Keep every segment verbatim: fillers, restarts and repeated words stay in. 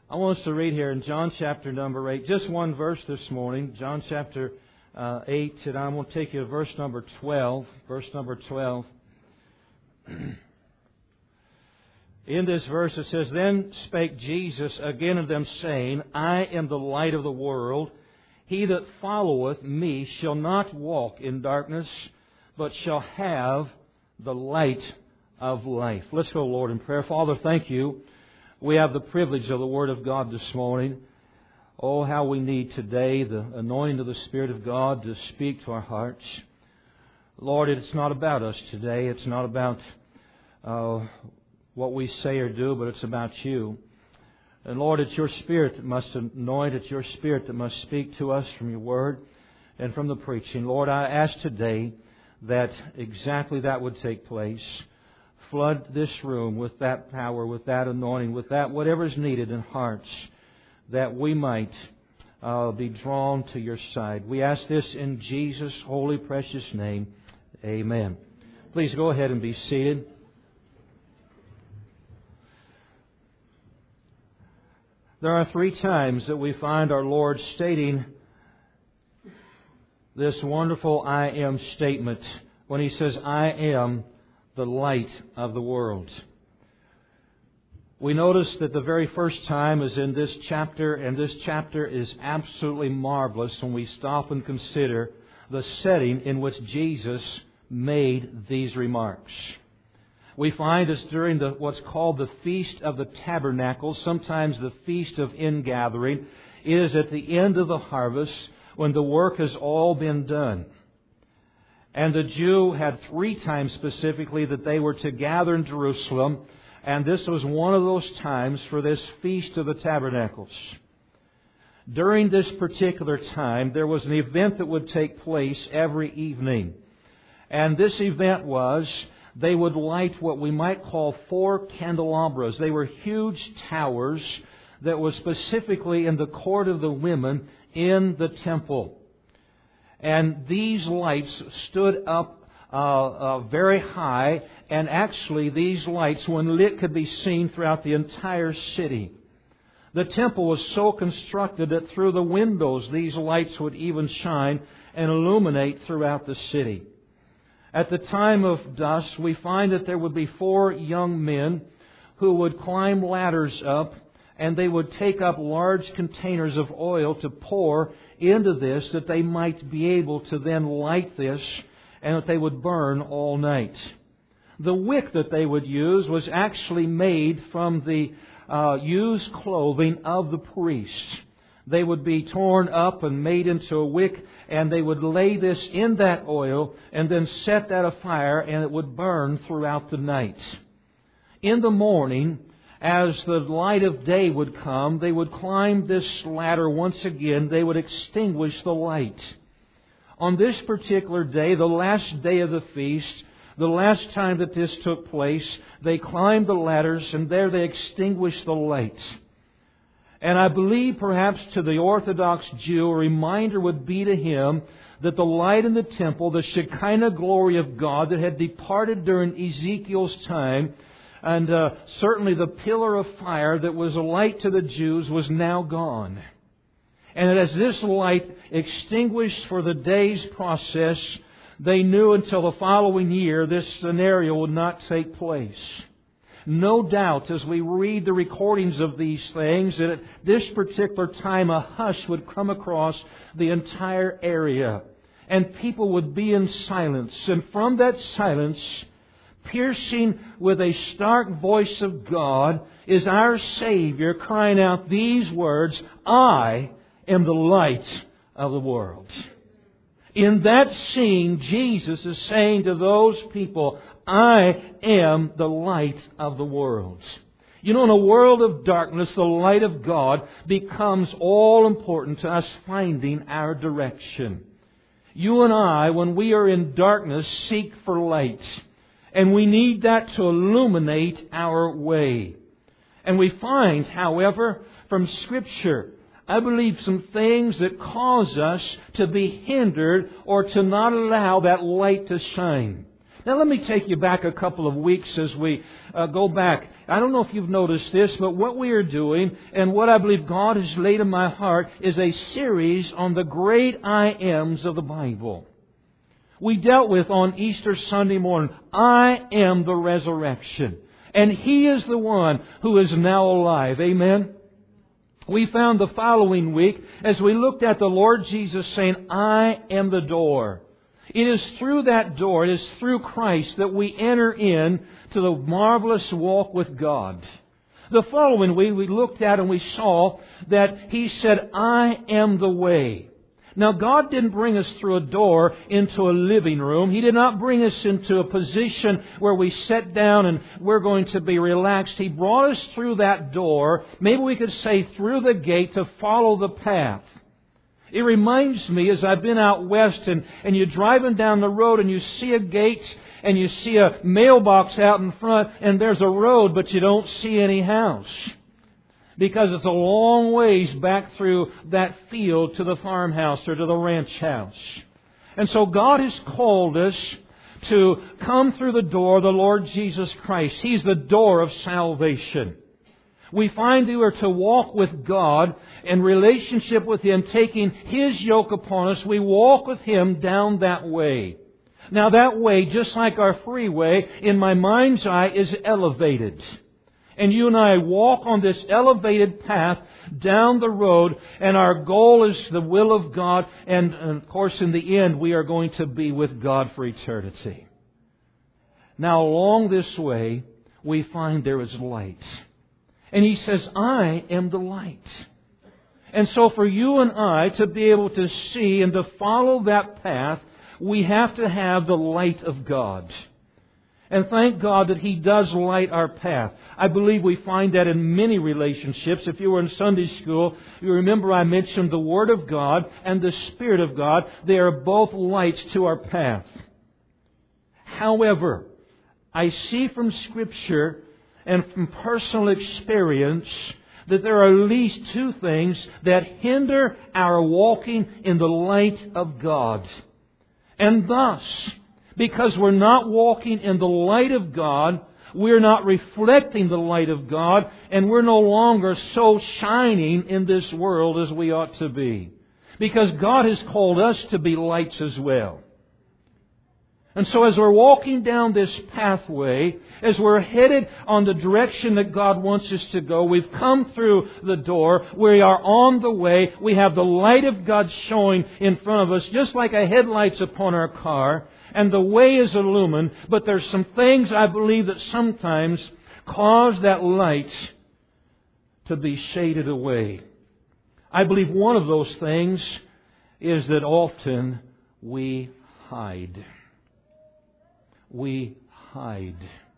I want us to read here in John chapter number eight, just one verse this morning, John chapter uh, eight, and I'm going to take you to verse number twelve. Verse number twelve. In this verse it says, "Then spake Jesus again unto them, saying, I am the light of the world. He that followeth me shall not walk in darkness, but shall have the light of life." Let's go, Lord, in prayer. Father, thank You. We have the privilege of the Word of God this morning. Oh, how we need today the anointing of the Spirit of God to speak to our hearts. Lord, it's not about us today. It's not about uh, what we say or do, but it's about You. And Lord, it's Your Spirit that must anoint. It's Your Spirit that must speak to us from Your Word and from the preaching. Lord, I ask today that exactly that would take place. Flood this room with that power, with that anointing, with that whatever is needed in hearts, that we might uh, be drawn to Your side. We ask this in Jesus' holy, precious name. Amen. Please go ahead and be seated. There are three times that we find our Lord stating this wonderful I am statement when He says, I am the light of the world. We notice that the very first time is in this chapter, and this chapter is absolutely marvelous when we stop and consider the setting in which Jesus made these remarks. We find this during the what's called the Feast of the Tabernacles, sometimes the Feast of Ingathering. It is at the end of the harvest when the work has all been done. And the Jew had three times specifically that they were to gather in Jerusalem. And this was one of those times for this Feast of the Tabernacles. During this particular time, there was an event that would take place every evening. And this event was, they would light what we might call four candelabras. They were huge towers that were specifically in the court of the women in the temple. And these lights stood up uh, uh, very high, and actually these lights, when lit, could be seen throughout the entire city. The temple was so constructed that through the windows these lights would even shine and illuminate throughout the city. At the time of dusk, we find that there would be four young men who would climb ladders up, and they would take up large containers of oil to pour into this, that they might be able to then light this, and that they would burn all night. The wick that they would use was actually made from the uh, used clothing of the priests. They would be torn up and made into a wick, and they would lay this in that oil and then set that afire, and it would burn throughout the night. In the morning, as the light of day would come, they would climb this ladder once again. They would extinguish the light. On this particular day, the last day of the feast, the last time that this took place, they climbed the ladders, and there they extinguished the light. And I believe perhaps to the Orthodox Jew, a reminder would be to him that the light in the temple, the Shekinah glory of God that had departed during Ezekiel's time, and uh, certainly the pillar of fire that was a light to the Jews, was now gone. And as this light extinguished for the day's process, they knew until the following year this scenario would not take place. No doubt, as we read the recordings of these things, that at this particular time a hush would come across the entire area, and people would be in silence. And from that silence, piercing with a stark voice of God, is our Savior crying out these words, I am the light of the world. In that scene, Jesus is saying to those people, I am the light of the world. You know, in a world of darkness, the light of God becomes all important to us finding our direction. You and I, when we are in darkness, seek for light. And we need that to illuminate our way. And we find, however, from Scripture, I believe some things that cause us to be hindered or to not allow that light to shine. Now let me take you back a couple of weeks as we uh, go back. I don't know if you've noticed this, but what we are doing and what I believe God has laid in my heart is a series on the great I Ams of the Bible. We dealt with on Easter Sunday morning, I am the resurrection. And He is the one who is now alive. Amen? We found the following week as we looked at the Lord Jesus saying, I am the door. It is through that door, it is through Christ that we enter in to the marvelous walk with God. The following week we looked at and we saw that He said, I am the way. Now God didn't bring us through a door into a living room. He did not bring us into a position where we sit down and we're going to be relaxed. He brought us through that door, maybe we could say through the gate, to follow the path. It reminds me as I've been out west and, and you're driving down the road and you see a gate and you see a mailbox out in front and there's a road but you don't see any house. Because it's a long ways back through that field to the farmhouse or to the ranch house. And so God has called us to come through the door, the Lord Jesus Christ. He's the door of salvation. We find we are to walk with God in relationship with Him, taking His yoke upon us. We walk with Him down that way. Now that way, just like our freeway, in my mind's eye, is elevated. And you and I walk on this elevated path down the road, and our goal is the will of God. And of course, in the end, we are going to be with God for eternity. Now, along this way, we find there is light. And He says, I am the light. And so for you and I to be able to see and to follow that path, we have to have the light of God. And thank God that He does light our path. I believe we find that in many relationships. If you were in Sunday school, you remember I mentioned the Word of God and the Spirit of God. They are both lights to our path. However, I see from Scripture and from personal experience that there are at least two things that hinder our walking in the light of God. And thus, because we're not walking in the light of God, we're not reflecting the light of God, and we're no longer so shining in this world as we ought to be. Because God has called us to be lights as well. And so as we're walking down this pathway, as we're headed on the direction that God wants us to go, we've come through the door, we are on the way, we have the light of God showing in front of us, just like a headlights upon our car, and the way is illumined, but there's some things I believe that sometimes cause that light to be shaded away. I believe one of those things is that often we hide. We hide.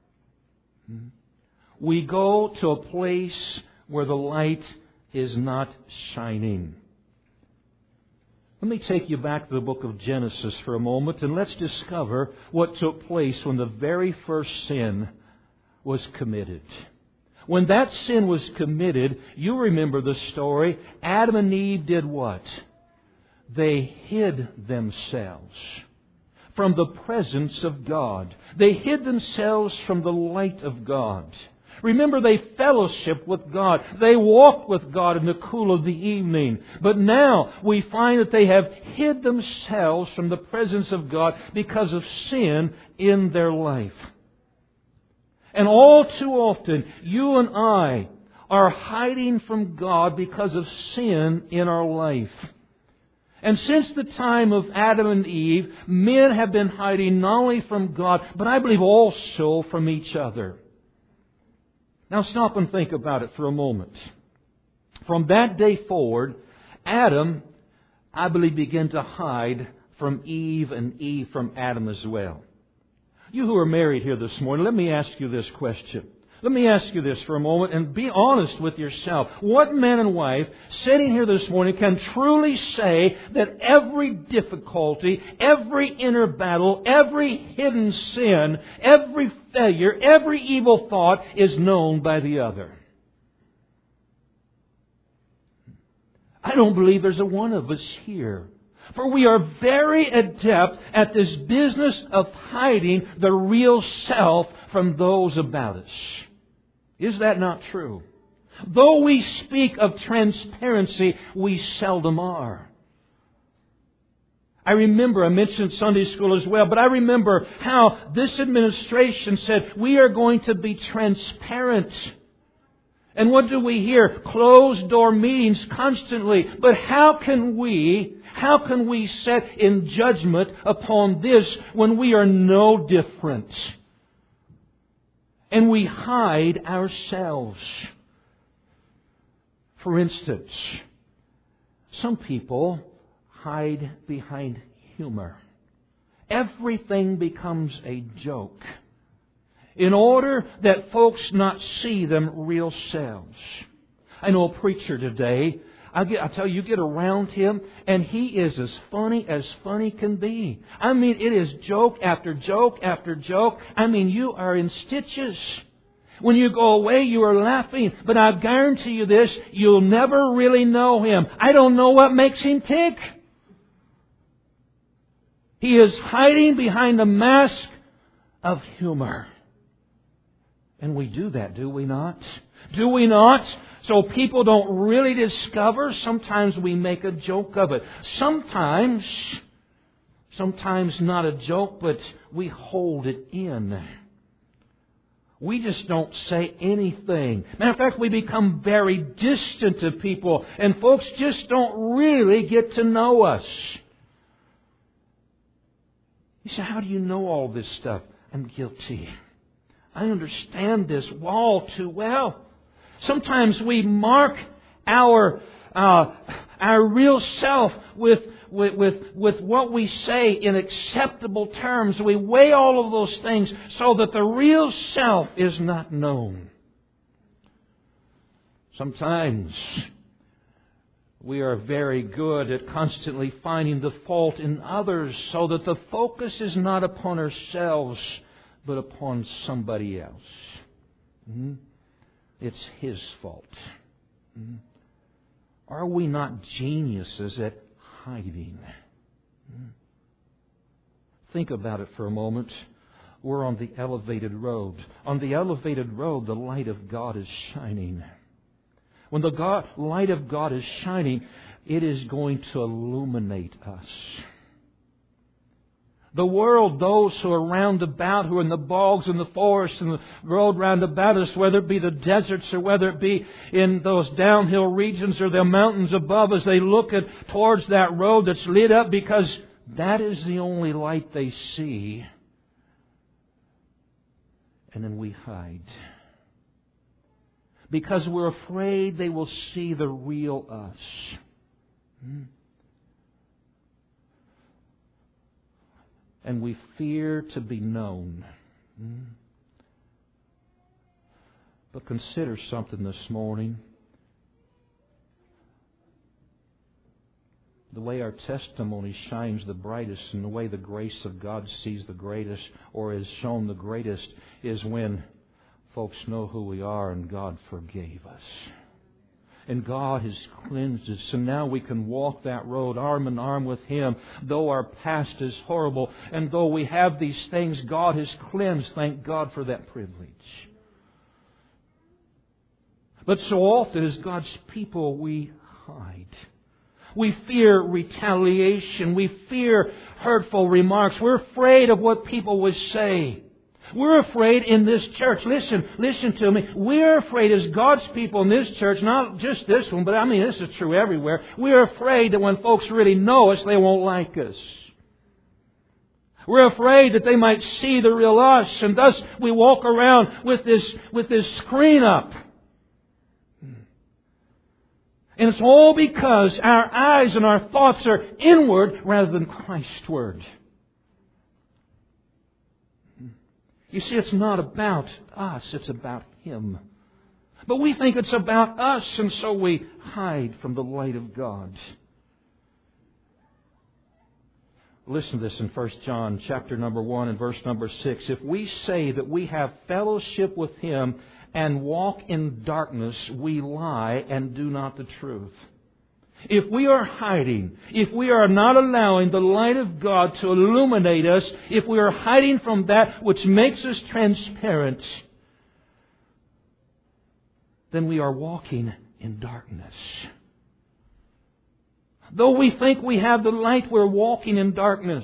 We go to a place where the light is not shining. Let me take you back to the book of Genesis for a moment and let's discover what took place when the very first sin was committed. When that sin was committed, you remember the story, Adam and Eve did what? They hid themselves from the presence of God. They hid themselves from the light of God. Remember, they fellowshiped with God. They walked with God in the cool of the evening. But now we find that they have hid themselves from the presence of God because of sin in their life. And all too often, you and I are hiding from God because of sin in our life. And since the time of Adam and Eve, men have been hiding not only from God, but I believe also from each other. Now stop and think about it for a moment. From that day forward, Adam, I believe, began to hide from Eve and Eve from Adam as well. You who are married here this morning, let me ask you this question. Let me ask you this for a moment and be honest with yourself. What man and wife sitting here this morning can truly say that every difficulty, every inner battle, every hidden sin, every failure, every evil thought is known by the other? I don't believe there's a one of us here For we are very adept at this business of hiding the real self from those about us. Is that not true? Though we speak of transparency, we seldom are. I remember, I mentioned Sunday school as well, but I remember how this administration said, we are going to be transparent. And what do we hear? Closed door meetings constantly. But how can we, how can we set in judgment upon this when we are no different? And we hide ourselves. For instance, some people hide behind humor. Everything becomes a joke in order that folks not see them real selves. I know a preacher today, I get, I tell you, you get around him and he is as funny as funny can be. I mean, it is joke after joke after joke. I mean, you are in stitches. When you go away, you are laughing. But I guarantee you this, you'll never really know him. I don't know what makes him tick. He is hiding behind a mask of humor. And we do that, do we not? Do we not? So people don't really discover. Sometimes we make a joke of it. Sometimes, sometimes not a joke, but we hold it in. We just don't say anything. Matter of fact, we become very distant to people, and folks just don't really get to know us. You say, how do you know all this stuff? I'm guilty. I understand this all too well. Sometimes we mark our uh, our real self with, with with with what we say in acceptable terms. We weigh all of those things so that the real self is not known. Sometimes we are very good at constantly finding the fault in others so that the focus is not upon ourselves but upon somebody else. Mm-hmm. It's his fault. Mm-hmm. Are we not geniuses at hiding? Mm-hmm. Think about it for a moment. We're on the elevated road. On the elevated road, the light of God is shining. When the God, light of God is shining, it is going to illuminate us. The world, those who are round about, who are in the bogs and the forests and the road round about us, whether it be the deserts or whether it be in those downhill regions or the mountains above us, they look at towards that road that's lit up because that is the only light they see. And then we hide. Because we're afraid they will see the real us. Hmm? And we fear to be known. Hmm? But consider something this morning. The way our testimony shines the brightest and the way the grace of God sees the greatest or is shown the greatest is when folks know who we are and God forgave us. And God has cleansed us. So now we can walk that road arm in arm with Him. Though our past is horrible and though we have these things, God has cleansed. Thank God for that privilege. But so often as God's people, we hide. We fear retaliation. We fear hurtful remarks. We're afraid of what people will say. We're afraid in this church. Listen, listen to me. We're afraid as God's people in this church, not just this one, but I mean this is true everywhere. We're afraid that when folks really know us, they won't like us. We're afraid that they might see the real us, and thus we walk around with this, with this screen up. And it's all because our eyes and our thoughts are inward rather than Christward. You see, it's not about us, it's about Him. But we think it's about us, and so we hide from the light of God. Listen to this in First John chapter number one and verse number six. If we say that we have fellowship with Him and walk in darkness, we lie and do not the truth. if we are hiding, if we are not allowing the light of God to illuminate us, if we are hiding from that which makes us transparent, then we are walking in darkness. Though we think we have the light, we're walking in darkness.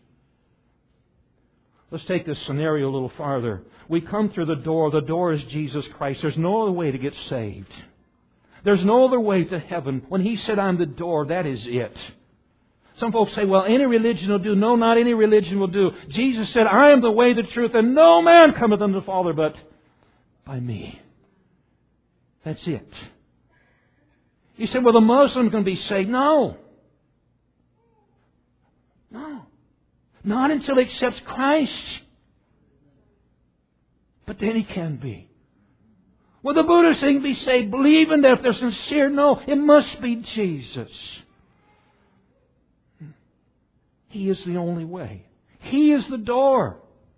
Let's take this scenario a little farther. We come through the door. The door is Jesus Christ. There's no other way to get saved. There's no other way to heaven. When He said, I'm the door, that is it. Some folks say, well, any religion will do. No, not any religion will do. Jesus said, I am the way, the truth, and no man cometh unto the Father but by me. That's it. You said, well, the Muslim can be saved. No. No. Not until he accepts Christ. But then he can be. Well, the Buddhists can be saved, believing that if they're sincere. No, it must be Jesus. He is the only way. He is the door.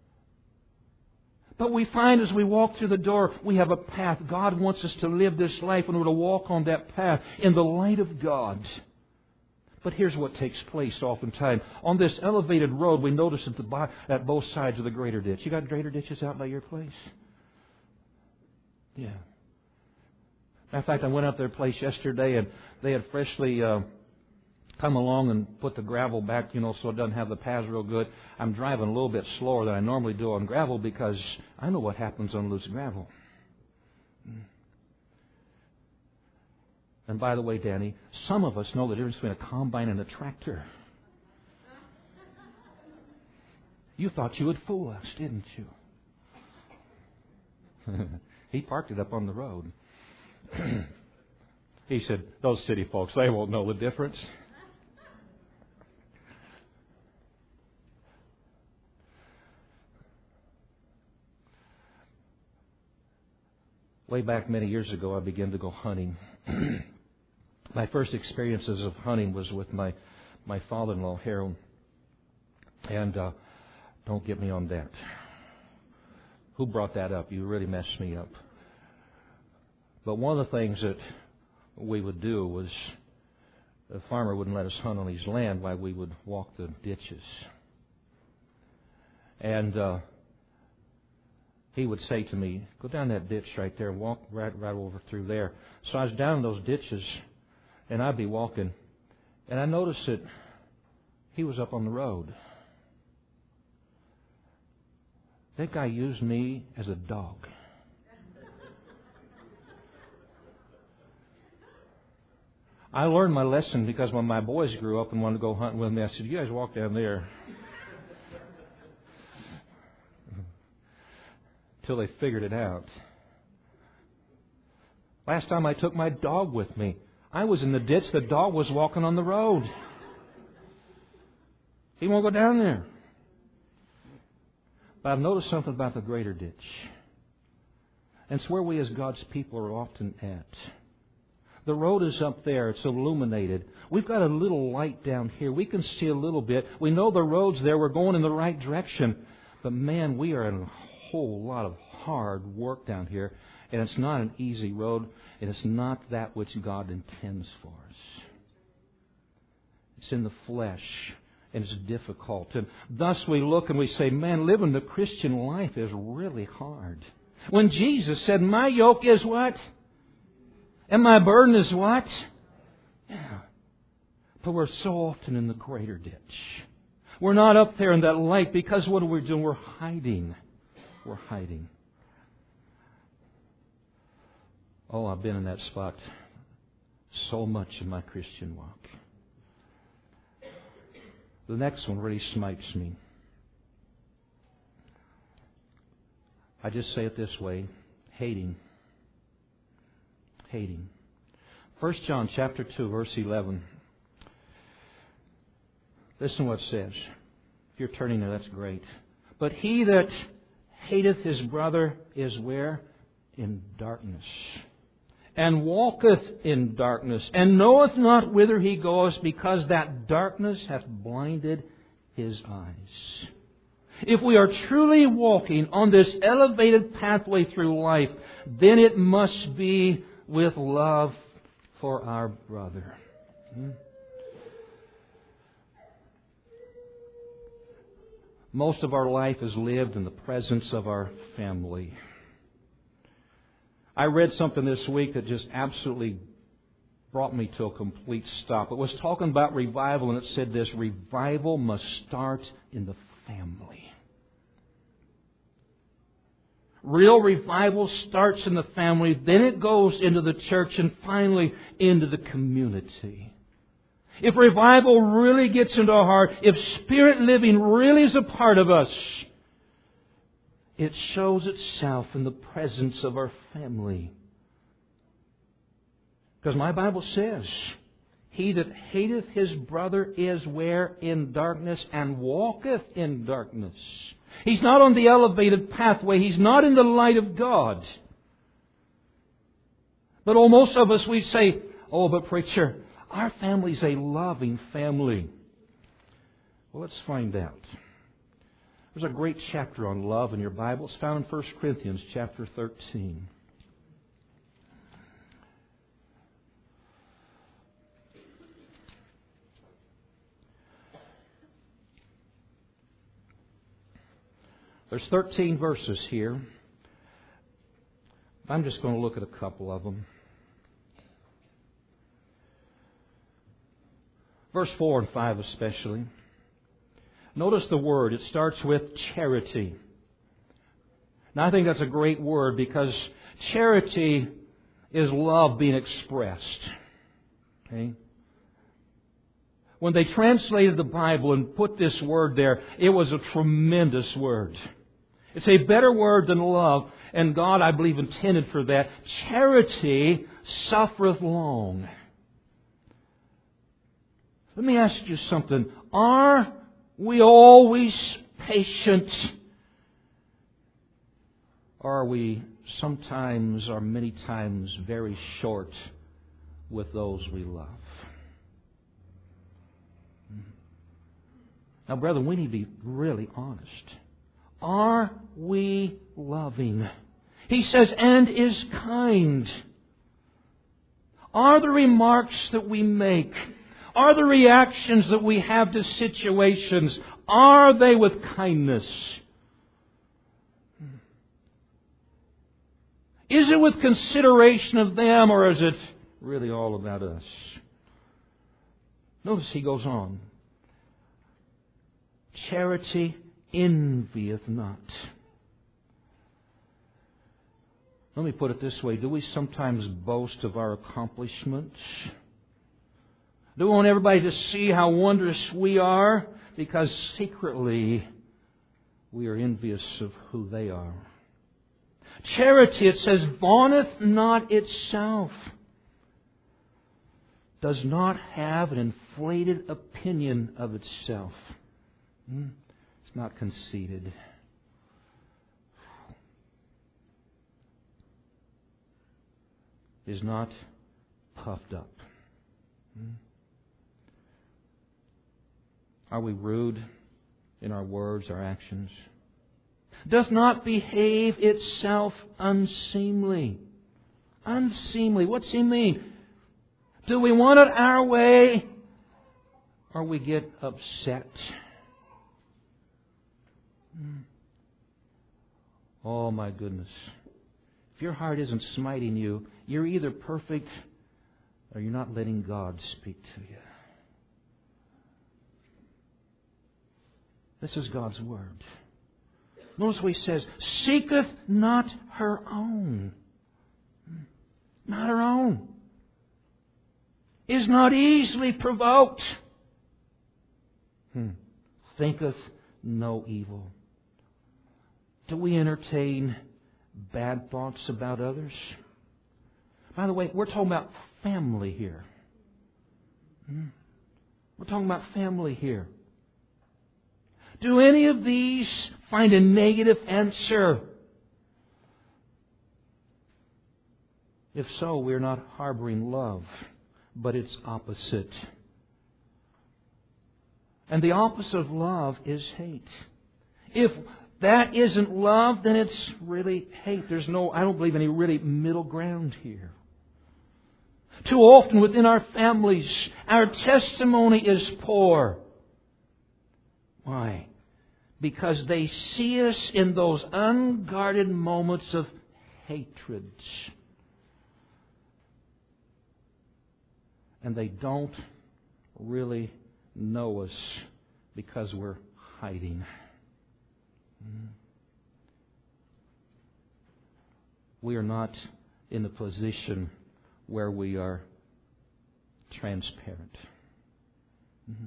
But we find as we walk through the door, we have a path. God wants us to live this life and we're to walk on that path in the light of God. But here's what takes place oftentimes. On this elevated road, we notice at, the, at both sides of the greater ditch. You got greater ditches out by your place? Yeah. Matter of fact, I went up their place yesterday and they had freshly uh, come along and put the gravel back, you know, so it doesn't have the paths real good. I'm driving a little bit slower than I normally do on gravel because I know what happens on loose gravel. And by the way, Danny, some of us know the difference between a combine and a tractor. You thought you would fool us, didn't you? He parked it up on the road. He said, those city folks, they won't know the difference. Way back many years ago, I began to go hunting. My first experiences of hunting was with my, my father-in-law, Harold. And uh, don't get me on that. Who brought that up? You really messed me up. But one of the things that we would do was the farmer wouldn't let us hunt on his land while we would walk the ditches. And uh, he would say to me, go down that ditch right there and walk right, right over through there. So I was down in those ditches and I'd be walking. And I noticed that he was up on the road. That guy used me as a dog. I learned my lesson because when my boys grew up and wanted to go hunting with me, I said, you guys walk down there. Till they figured it out. Last time I took my dog with me, I was in the ditch, the dog was walking on the road. He won't go down there. But I've noticed something about the greater ditch. And it's where we as God's people are often at. The road is up there. It's illuminated. We've got a little light down here. We can see a little bit. We know the road's there. We're going in the right direction. But man, we are in a whole lot of hard work down here. And it's not an easy road. And it's not that which God intends for us. It's in the flesh. And it's difficult. And thus we look and we say, man, living the Christian life is really hard. When Jesus said, my yoke is what? And my burden is what? Yeah. But we're so often in the greater ditch. We're not up there in that light because what are we doing? We're hiding. We're hiding. Oh, I've been in that spot so much in my Christian walk. The next one really smites me. I just say it this way. Hating. Hating. First John chapter two, verse eleven. Listen what it says. If you're turning there, that's great. But he that hateth his brother is where? In darkness. And walketh in darkness, and knoweth not whither he goeth, because that darkness hath blinded his eyes. If we are truly walking on this elevated pathway through life, then it must be with love for our brother. Hmm? Most of our life is lived in the presence of our family. I read something this week that just absolutely brought me to a complete stop. It was talking about revival, and it said this: revival must start in the family. Real revival starts in the family, then it goes into the church, and finally into the community. If revival really gets into our heart, if Spirit living really is a part of us, it shows itself in the presence of our family. Because my Bible says, he that hateth his brother is where? In darkness, and walketh in darkness. He's not on the elevated pathway. He's not in the light of God. But oh, most of us, we say, oh, but preacher, our family's a loving family. Well, let's find out. There's a great chapter on love in your Bible. It's found in First Corinthians chapter thirteen. There's thirteen verses here. I'm just going to look at a couple of them. Verse four and five especially. Notice the word. It starts with charity. Now I think that's a great word because charity is love being expressed. Okay? When they translated the Bible and put this word there, it was a tremendous word. It's a better word than love, and God, I believe, intended for that. Charity suffereth long. Let me ask you something. Are we always patient? Or are we sometimes or many times very short with those we love? Now, brethren, we need to be really honest. Are we loving? He says, and is kind. Are the remarks that we make, are the reactions that we have to situations, are they with kindness? Is it with consideration of them, or is it really all about us? Notice he goes on. Charity envieth not. Let me put it this way. Do we sometimes boast of our accomplishments? Do we want everybody to see how wondrous we are? Because secretly we are envious of who they are. Charity, it says, vaunteth not itself. Does not have an inflated opinion of itself. Hmm? It's not conceited. Is not puffed up. Hmm? Are we rude in our words, our actions? Doth not behave itself unseemly. Unseemly. What's he mean? Do we want it our way, or we get upset? Oh my goodness. If your heart isn't smiting you, you're either perfect or you're not letting God speak to you. This is God's Word. Notice what he says, seeketh not her own. Not her own. Is not easily provoked. Hmm. Thinketh no evil. Do we entertain bad thoughts about others? By the way, we're talking about family here. Hmm? We're talking about family here. Do any of these find a negative answer? If so, we're not harboring love, but its opposite. And the opposite of love is hate. If that isn't love, then it's really hate. There's no, I don't believe, any really middle ground here. Too often within our families, our testimony is poor. Why? Because they see us in those unguarded moments of hatred. And they don't really know us because we're hiding. We are not in a position where we are transparent. Mm-hmm.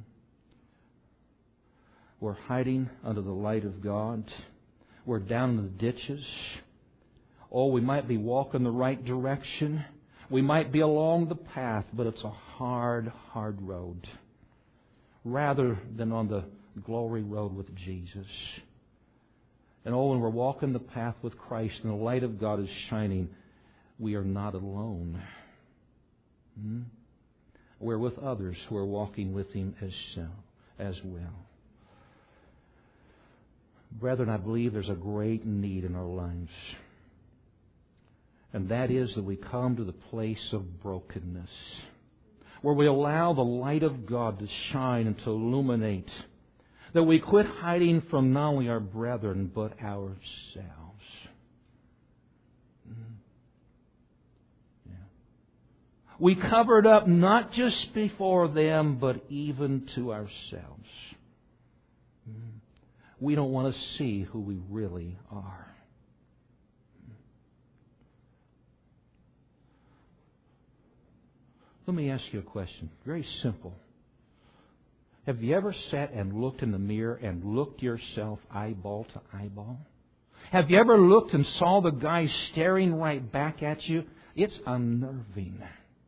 We're hiding under the light of God. We're down in the ditches. Oh, we might be walking the right direction. We might be along the path, but it's a hard, hard road. Rather than on the glory road with Jesus. And oh, when we're walking the path with Christ and the light of God is shining, we are not alone. Hmm? We're with others who are walking with Him as, so, as well. Brethren, I believe there's a great need in our lives. And that is that we come to the place of brokenness, where we allow the light of God to shine and to illuminate. That we quit hiding from not only our brethren, but ourselves. Yeah. We covered up not just before them, but even to ourselves. We don't want to see who we really are. Let me ask you a question. Very simple. Have you ever sat and looked in the mirror and looked yourself eyeball to eyeball? Have you ever looked and saw the guy staring right back at you? It's unnerving.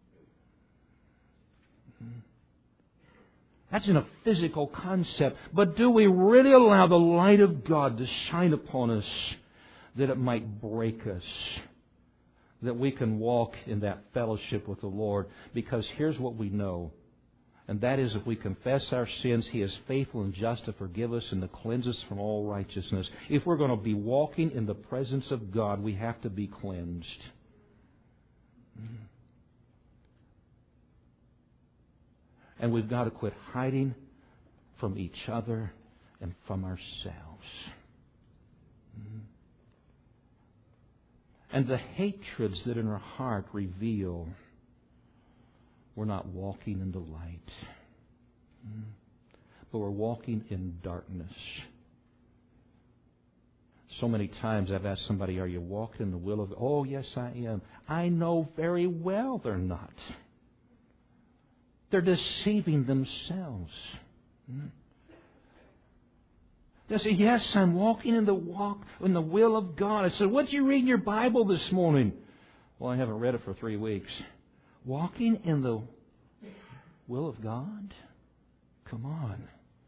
That's in a physical concept. But do we really allow the light of God to shine upon us that it might break us? That we can walk in that fellowship with the Lord? Because here's what we know. And that is, if we confess our sins, He is faithful and just to forgive us and to cleanse us from all righteousness. If we're going to be walking in the presence of God, we have to be cleansed. And we've got to quit hiding from each other and from ourselves. And the hatreds that in our heart reveal we're not walking in the light, but we're walking in darkness. So many times I've asked somebody, are you walking in the will of God? Oh, yes, I am. I know very well they're not. They're deceiving themselves. They say, yes, I'm walking in the walk in the will of God. I said, what did you read in your Bible this morning? Well, I haven't read it for three weeks. Walking in the will of God? Come on.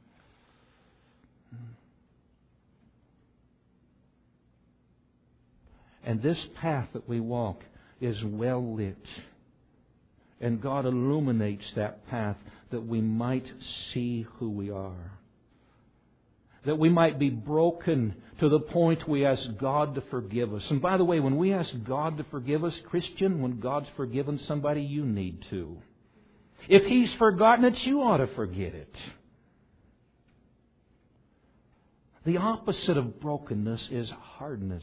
And this path that we walk is well lit. And God illuminates that path that we might see who we are. That we might be broken to the point we ask God to forgive us. And by the way, when we ask God to forgive us, Christian, when God's forgiven somebody, you need to. If He's forgotten it, you ought to forget it. The opposite of brokenness is hardness.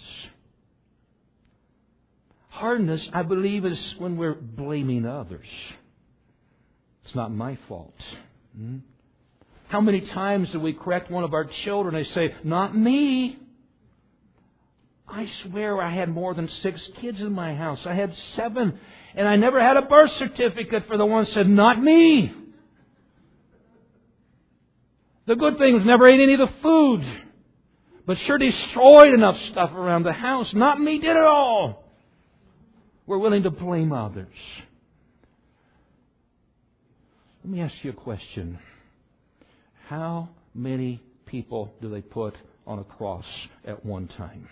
Hardness, I believe, is when we're blaming others. It's not my fault. Hmm? How many times do we correct one of our children and they say, not me? I swear I had more than six kids in my house. I had seven. And I never had a birth certificate for the one who said, not me. The good thing was never ate any of the food. But sure destroyed enough stuff around the house. Not me did it all. We're willing to blame others. Let me ask you a question. How many people do they put on a cross at one time?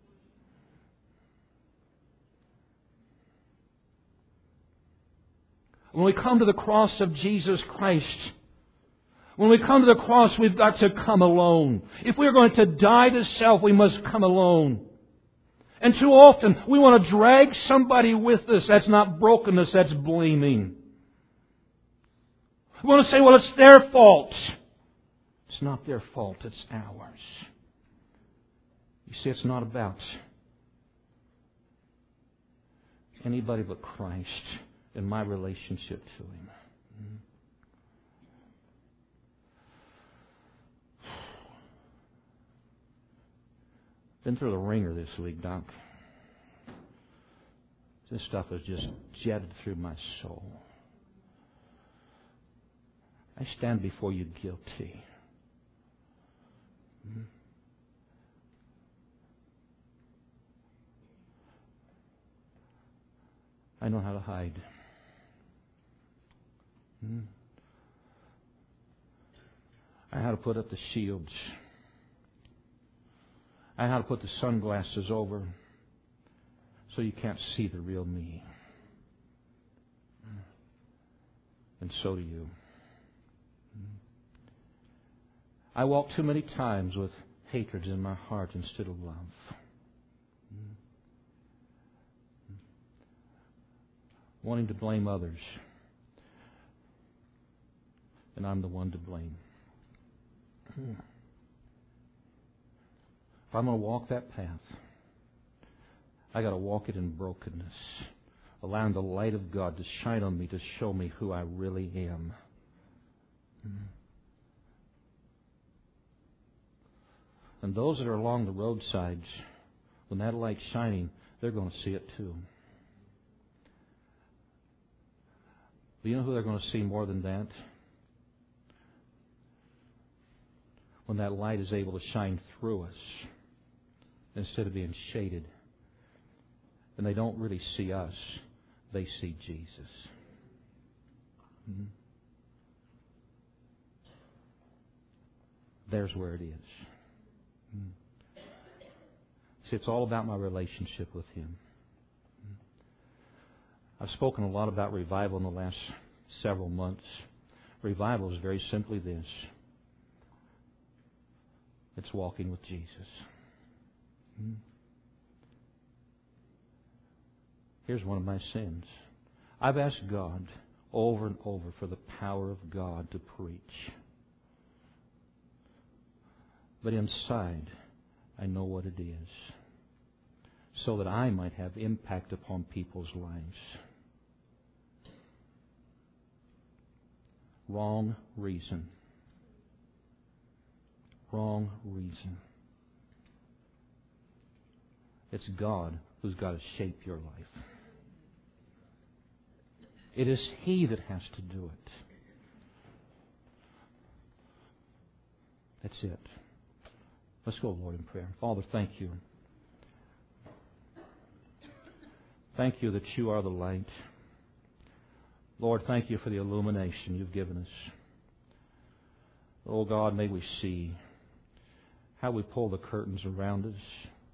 When we come to the cross of Jesus Christ, when we come to the cross, we've got to come alone. If we're going to die to self, we must come alone. And too often we want to drag somebody with us. That's not brokenness, that's blaming. We want to say, well, it's their fault. It's not their fault, it's ours. You see, it's not about anybody but Christ and my relationship to Him. Been through the ringer this week, Doc. This stuff has just jetted through my soul. I stand before you guilty. I know how to hide. I know how to put up the shields. I know how to put the sunglasses over so you can't see the real me. And so do you. I walk too many times with hatred in my heart instead of love. Wanting to blame others. And I'm the one to blame. If I'm going to walk that path, I got to walk it in brokenness, allowing the light of God to shine on me to show me who I really am. And those that are along the roadsides, when that light's shining, they're going to see it too. But you know who they're going to see more than that? When that light is able to shine through us instead of being shaded. And they don't really see us. They see Jesus. Mm-hmm. There's where it is. Mm-hmm. See, it's all about my relationship with Him. Mm-hmm. I've spoken a lot about revival in the last several months. Revival is very simply this. It's walking with Jesus. Hmm. Here's one of my sins. I've asked God over and over for the power of God to preach. But inside, I know what it is. So that I might have impact upon people's lives. Wrong reason. Wrong reason. It's God who's got to shape your life. It is He that has to do it. That's it. Let's go, Lord, in prayer. Father, thank you. Thank you that you are the light. Lord, thank you for the illumination you've given us. Oh God, may we see how we pull the curtains around us,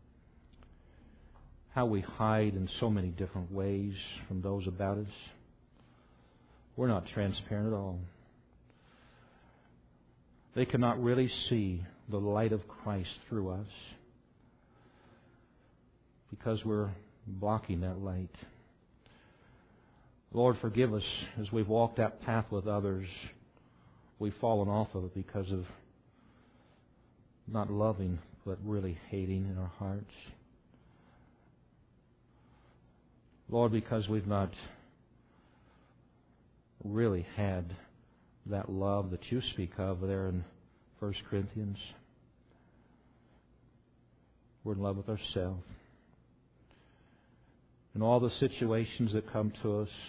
how we hide in so many different ways from those about us. We're not transparent at all. They cannot really see the light of Christ through us because we're blocking that light. Lord, forgive us as we've walked that path with others. We've fallen off of it because of not loving, but really hating in our hearts. Lord, because we've not really had that love that you speak of there in First Corinthians. We're in love with ourselves. In all the situations that come to us,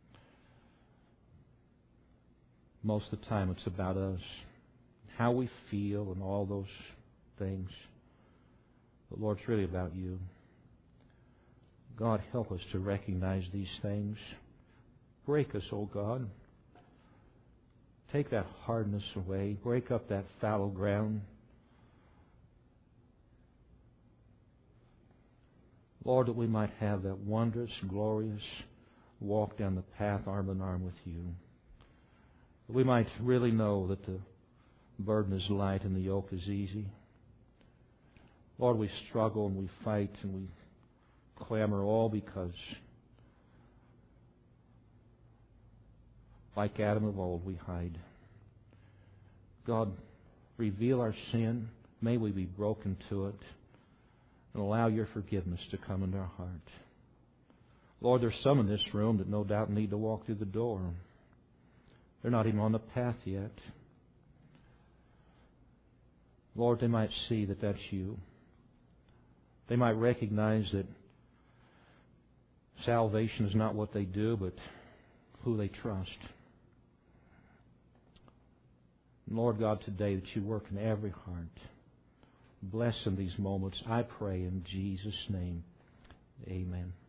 most of the time it's about us, how we feel and all those things. But Lord, it's really about you. God, help us to recognize these things. Break us, oh God. Take that hardness away. Break up that fallow ground. Lord, that we might have that wondrous, glorious walk down the path arm in arm with you. That we might really know that the burden is light and the yoke is easy. Lord, we struggle and we fight and we clamor, all because, like Adam of old, we hide. God, reveal our sin. May we be broken to it. And allow Your forgiveness to come into our heart. Lord, there's some in this room that no doubt need to walk through the door. They're not even on the path yet. Lord, they might see that that's You. They might recognize that salvation is not what they do, but who they trust. Lord God, today that You work in every heart. Bless in these moments, I pray in Jesus' name. Amen.